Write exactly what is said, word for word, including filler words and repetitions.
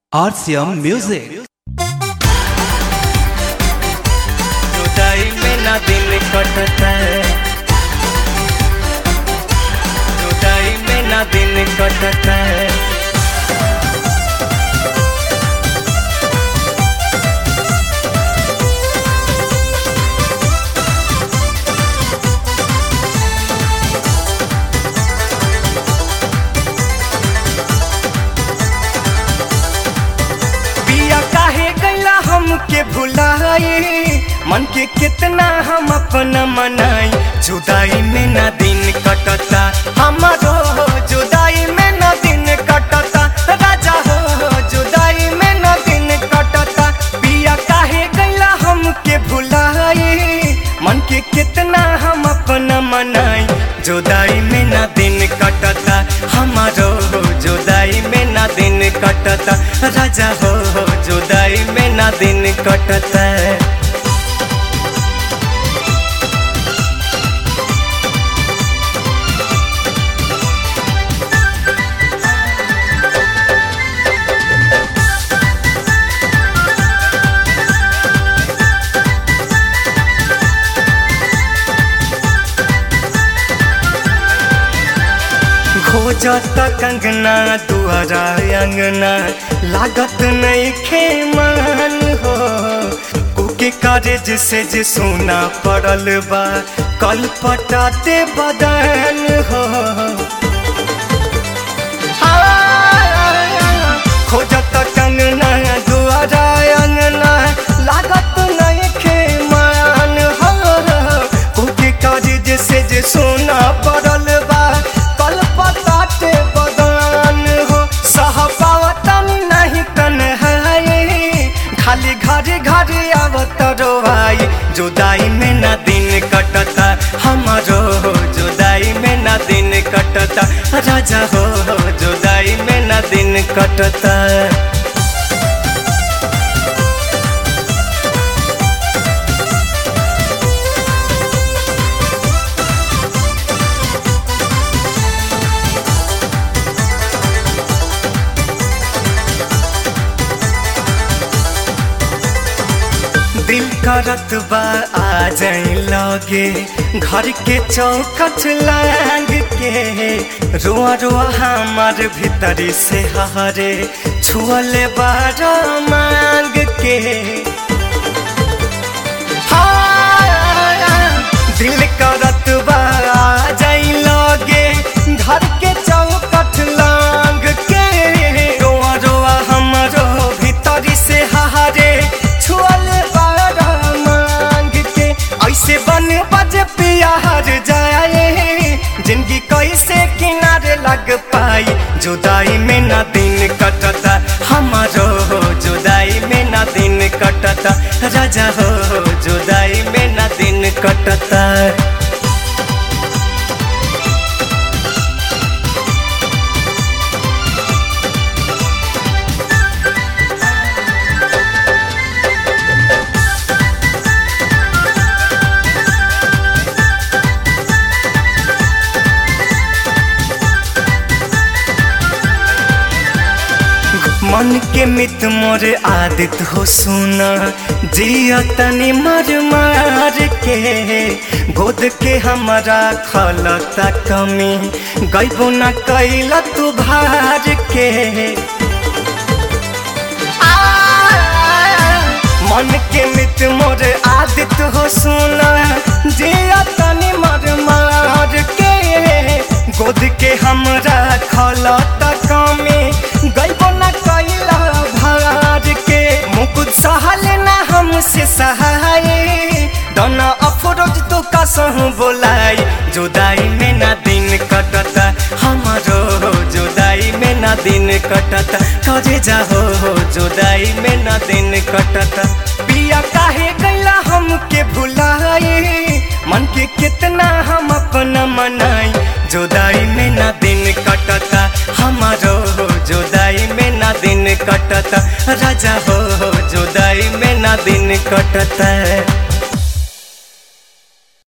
R C M Music। जुदाई में ना दिन कटता है, जुदाई में ना दिन कटता है। के भुलाए मन के कितना हम अपना मनाई, जुदाई में ना दिन कटता हमारो, जुदाई में ना दिन कटता राजा हो, जुदाई में ना दिन कटता। पिया काहे गैला हम के भुलाए मन के कितना हम अपना मनाई, जुदाई में ना दिन कटता हमारो, जुदाई में ना दिन कटता राजा हो, जुदाई में ना दिन कटता है। खोजत कंगना दुआरा अंगना लागत नहीं खेमान हो, कुके कारेज से जे सोना पड़ल बा कल पटाते बदन हो। खोजत कंगना दुआरा अंगना लागत नहीं खेमान हो, कुके कारेज से जे सोना पड़ल बा कल पताते बदन हो। सहपावतन नहीं तन्हाई खाली घरे घरे आवत रोवाई, जुदाई में ना दिन कटता हमारो, जुदाई में ना दिन कटता राजा हो, जुदाई में ना दिन कटता। दिल करत बा आ जाए लगे घर के चौखट लांग के, रुआ रुआ हमार भीतरी से हरे छुअले बार मांग के। दिल करत बा आ जाए लगे घर के चौखट लांग के, रुआ रुआ हमारो भीतरी से हरे छुअले ऐसे बन बज पिया हर जाए जिंदगी कैसे किनारे लग पाई, जुदाई में ना दिन कटता हमारो, जुदाई में ना दिन कटता राजा हो, जुदाई में ना दिन कटता। मन के मित मोर आदित हो सुना, जिया तनी मर मार के, गोद के हमारा खलता कमी गईबो न कैला तू भार के। मन के मित मोर आदित हो सुना, जिया तनी मर मार के, गोद के हमरा खलता कमी गईबो न कैला भार के। मुकुद सहल ना हमसे सहाय दोना अफरोज तो कसहूँ बोलाई, जुदाई में ना दिन कटता हमारो, जुदाई में ना दिन कटता करे जाहो, जुदाई में ना दिन कटता। पिया काहे गैला हम के भुलाए मन के कितना हम अपना मनाई, जुदाई में ना दिन कटता हमारो, जुदाई में ना दिन कटता राजा हो, जुदाई में ना दिन कटता है।